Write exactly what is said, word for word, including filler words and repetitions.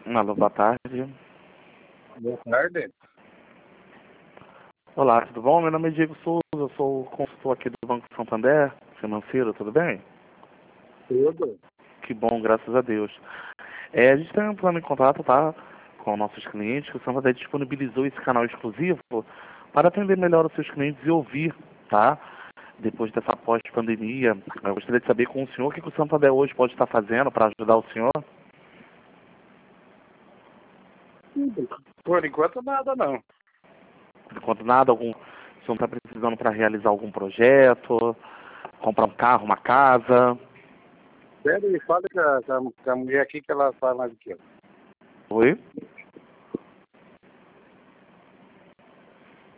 Alô, boa tarde. Boa tarde. Olá, tudo bom? Meu nome é Diego Souza, eu sou o consultor aqui do Banco Santander, financeiro, tudo bem? Tudo. Que bom, graças a Deus. É, a gente está entrando em contato, tá, com nossos clientes, que o Santander disponibilizou esse canal exclusivo para atender melhor os seus clientes e ouvir, tá? Depois dessa pós-pandemia, eu gostaria de saber com o senhor o que que o Santander hoje pode estar fazendo para ajudar o senhor. Tudo. Por enquanto nada não. Enquanto nada, algum, o senhor está precisando para realizar algum projeto, comprar um carro, uma casa. Pera e fala com a, com a- com a mulher aqui que ela fala mais do que eu. Oi?